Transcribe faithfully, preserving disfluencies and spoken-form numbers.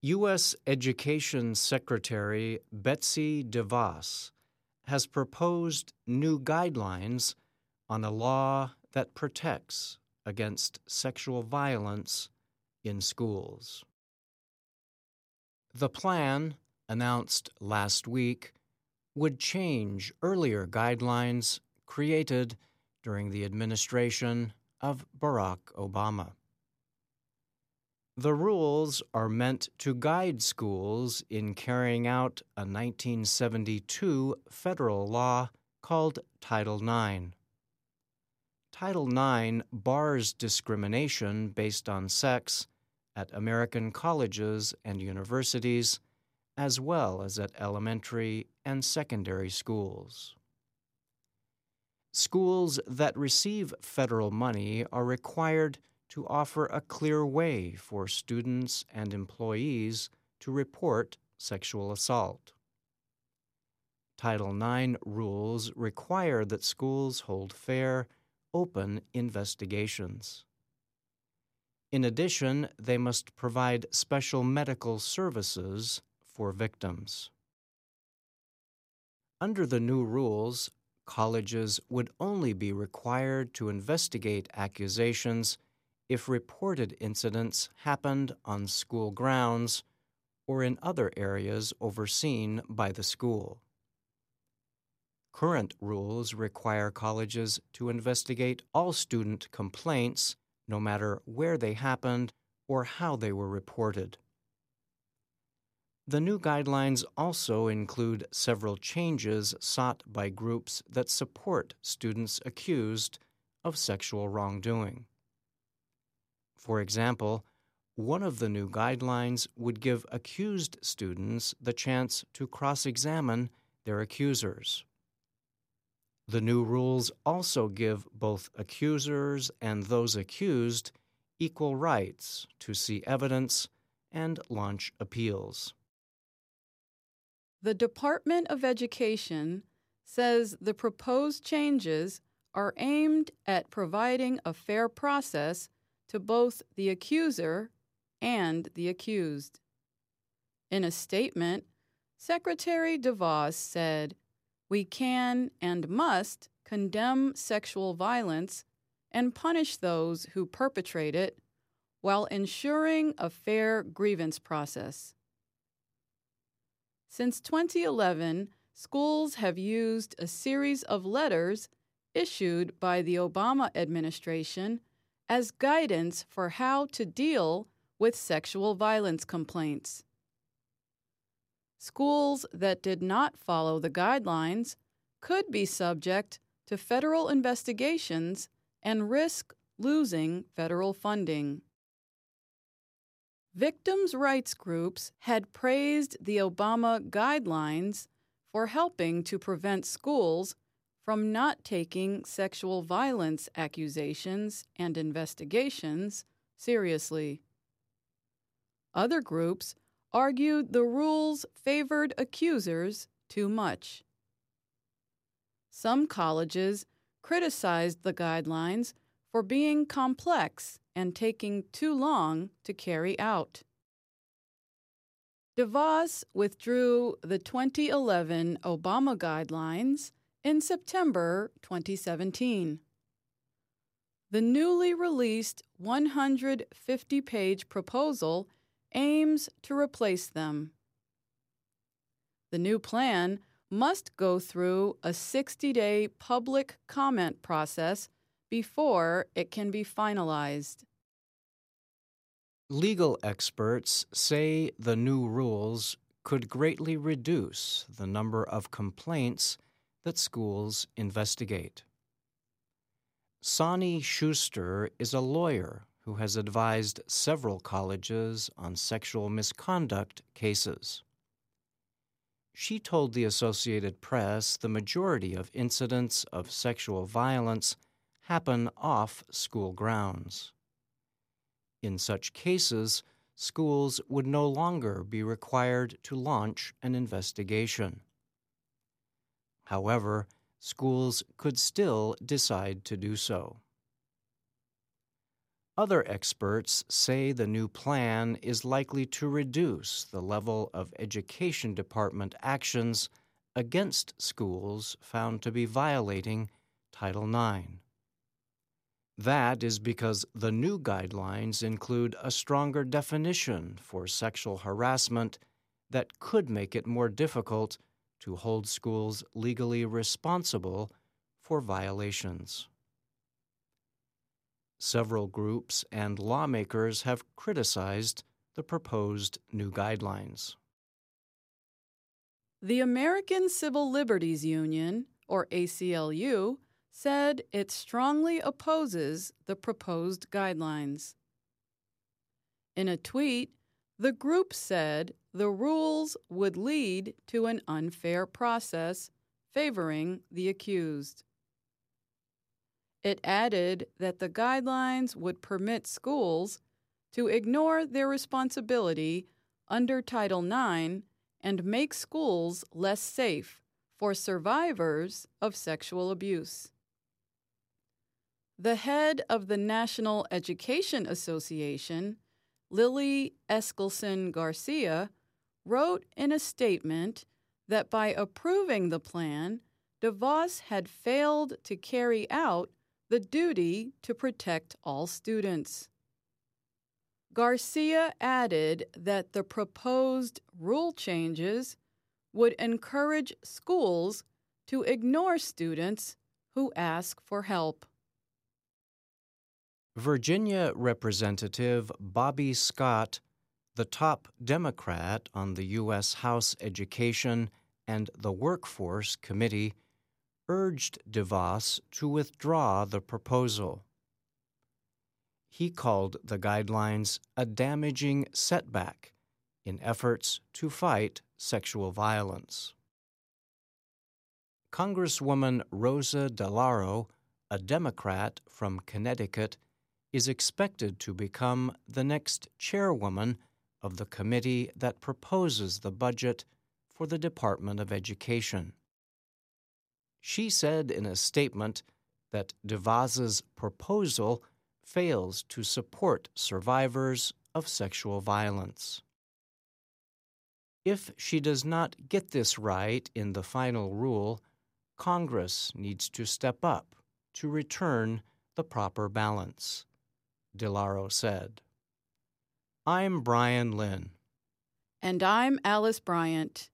U S Education Secretary Betsy DeVos has proposed new guidelines on a law that protects against sexual violence in schools. The plan, announced last week, would change earlier guidelines created during the administration of Barack Obama. The rules are meant to guide schools in carrying out a nineteen seventy-two federal law called Title nine. Title nine bars discrimination based on sex at American colleges and universities, as well as at elementary and secondary schools. Schools that receive federal money are required to offer a clear way for students and employees to report sexual assault. Title nine rules require that schools hold fair, open investigations. In addition, they must provide special medical services for victims. Under the new rules, colleges would only be required to investigate accusations if reported incidents happened on school grounds or in other areas overseen by the school. Current rules require colleges to investigate all student complaints, no matter where they happened or how they were reported. The new guidelines also include several changes sought by groups that support students accused of sexual wrongdoing. For example, one of the new guidelines would give accused students the chance to cross-examine their accusers. The new rules also give both accusers and those accused equal rights to see evidence and launch appeals. The Department of Education says the proposed changes are aimed at providing a fair process to both the accuser and the accused. In a statement, Secretary DeVos said, "We can and must condemn sexual violence and punish those who perpetrate it while ensuring a fair grievance process." Since twenty eleven, schools have used a series of letters issued by the Obama administration as guidance for how to deal with sexual violence complaints. Schools that did not follow the guidelines could be subject to federal investigations and risk losing federal funding. Victims' rights groups had praised the Obama guidelines for helping to prevent schools from not taking sexual violence accusations and investigations seriously. Other groups argued the rules favored accusers too much. Some colleges criticized the guidelines for being complex and taking too long to carry out. DeVos withdrew the twenty eleven Obama guidelines in September twenty seventeen. The newly released one hundred fifty page proposal aims to replace them. The new plan must go through a sixty day public comment process before it can be finalized. Legal experts say the new rules could greatly reduce the number of complaints that schools investigate. Sonny Schuster is a lawyer who has advised several colleges on sexual misconduct cases. She told the Associated Press the majority of incidents of sexual violence happen off school grounds. In such cases, schools would no longer be required to launch an investigation. However, schools could still decide to do so. Other experts say the new plan is likely to reduce the level of Education Department actions against schools found to be violating Title nine. That is because the new guidelines include a stronger definition for sexual harassment that could make it more difficult to hold schools legally responsible for violations. Several groups and lawmakers have criticized the proposed new guidelines. The American Civil Liberties Union, or A C L U, said it strongly opposes the proposed guidelines. In a tweet, the group said the rules would lead to an unfair process favoring the accused. It added that the guidelines would permit schools to ignore their responsibility under Title nine and make schools less safe for survivors of sexual abuse. The head of the National Education Association, Lily Eskelsen Garcia, wrote in a statement that by approving the plan, DeVos had failed to carry out the duty to protect all students. Garcia added that the proposed rule changes would encourage schools to ignore students who ask for help. Virginia Representative Bobby Scott, the top Democrat on the U S House Education and the Workforce Committee, urged DeVos to withdraw the proposal. He called the guidelines a damaging setback in efforts to fight sexual violence. Congresswoman Rosa DeLauro, a Democrat from Connecticut, is expected to become the next chairwoman of the committee that proposes the budget for the Department of Education. She said in a statement that DeVos's proposal fails to support survivors of sexual violence. If she does not get this right in the final rule, Congress needs to step up to return the proper balance, DeLauro said. I'm Brian Lynn. And I'm Alice Bryant.